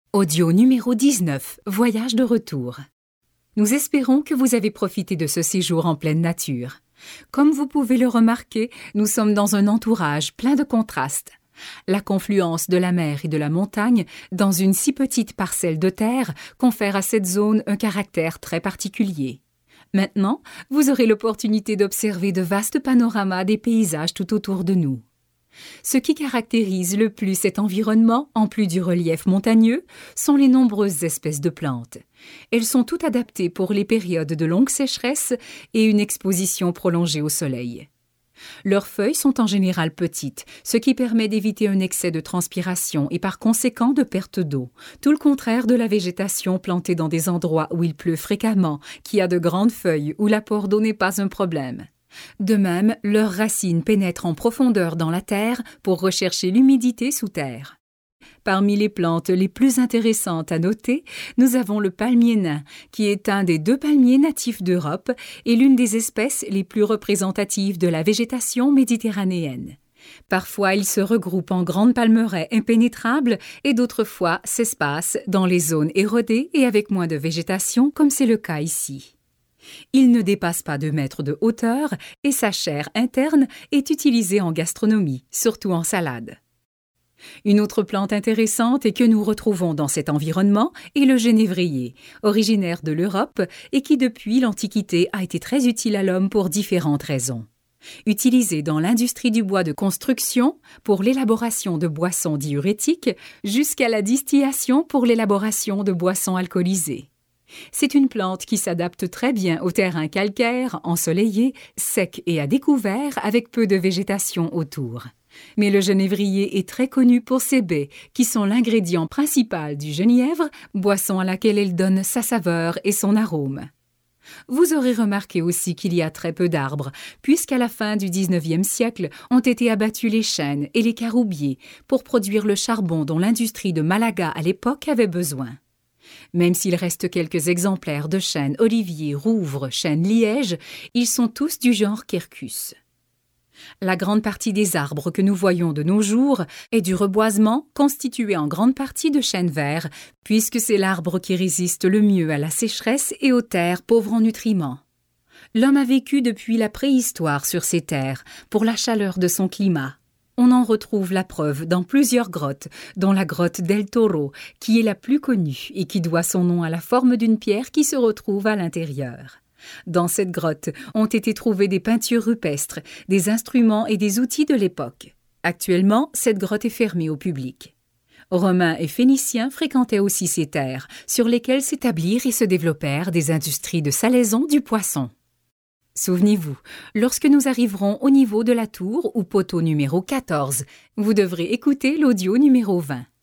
Audio numéro 19, Voyage de retour. Nous espérons que vous avez profité de ce séjour en pleine nature. Comme vous pouvez le remarquer, nous sommes dans un entourage plein de contrastes. La confluence de la mer et de la montagne dans une si petite parcelle de terre confère à cette zone un caractère très particulier. Maintenant, vous aurez l'opportunité d'observer de vastes panoramas des paysages tout autour de nous. Ce qui caractérise le plus cet environnement, en plus du relief montagneux, sont les nombreuses espèces de plantes. Elles sont toutes adaptées pour les périodes de longue sécheresse et une exposition prolongée au soleil. Leurs feuilles sont en général petites, ce qui permet d'éviter un excès de transpiration et par conséquent de perte d'eau, tout le contraire de la végétation plantée dans des endroits où il pleut fréquemment, qui a de grandes feuilles où l'apport d'eau n'est pas un problème. De même, leurs racines pénètrent en profondeur dans la terre pour rechercher l'humidité sous terre. Parmi les plantes les plus intéressantes à noter, nous avons le palmier nain, qui est un des 2 palmiers natifs d'Europe et l'une des espèces les plus représentatives de la végétation méditerranéenne. Parfois, il se regroupe en grandes palmeraies impénétrables et d'autres fois s'espace dans les zones érodées et avec moins de végétation, comme c'est le cas ici. Il ne dépasse pas 2 mètres de hauteur et sa chair interne est utilisée en gastronomie, surtout en salade. Une autre plante intéressante et que nous retrouvons dans cet environnement est le genévrier, originaire de l'Europe et qui depuis l'Antiquité a été très utile à l'homme pour différentes raisons. Utilisé dans l'industrie du bois de construction pour l'élaboration de boissons diurétiques jusqu'à la distillation pour l'élaboration de boissons alcoolisées. C'est une plante qui s'adapte très bien aux terrains calcaires, ensoleillés, secs et à découvert avec peu de végétation autour. Mais le genévrier est très connu pour ses baies, qui sont l'ingrédient principal du genièvre, boisson à laquelle elle donne sa saveur et son arôme. Vous aurez remarqué aussi qu'il y a très peu d'arbres, puisqu'à la fin du XIXe siècle ont été abattus les chênes et les caroubiers pour produire le charbon dont l'industrie de Malaga à l'époque avait besoin. Même s'il reste quelques exemplaires de chênes olivier, rouvre, chêne liège, ils sont tous du genre Quercus. La grande partie des arbres que nous voyons de nos jours est du reboisement constitué en grande partie de chêne vert, puisque c'est l'arbre qui résiste le mieux à la sécheresse et aux terres pauvres en nutriments. L'homme a vécu depuis la préhistoire sur ces terres, pour la chaleur de son climat. On en retrouve la preuve dans plusieurs grottes, dont la grotte del Toro, qui est la plus connue et qui doit son nom à la forme d'une pierre qui se retrouve à l'intérieur. Dans cette grotte ont été trouvées des peintures rupestres, des instruments et des outils de l'époque. Actuellement, cette grotte est fermée au public. Romains et Phéniciens fréquentaient aussi ces terres, sur lesquelles s'établirent et se développèrent des industries de salaison du poisson. Souvenez-vous, lorsque nous arriverons au niveau de la tour ou poteau numéro 14, vous devrez écouter l'audio numéro 20.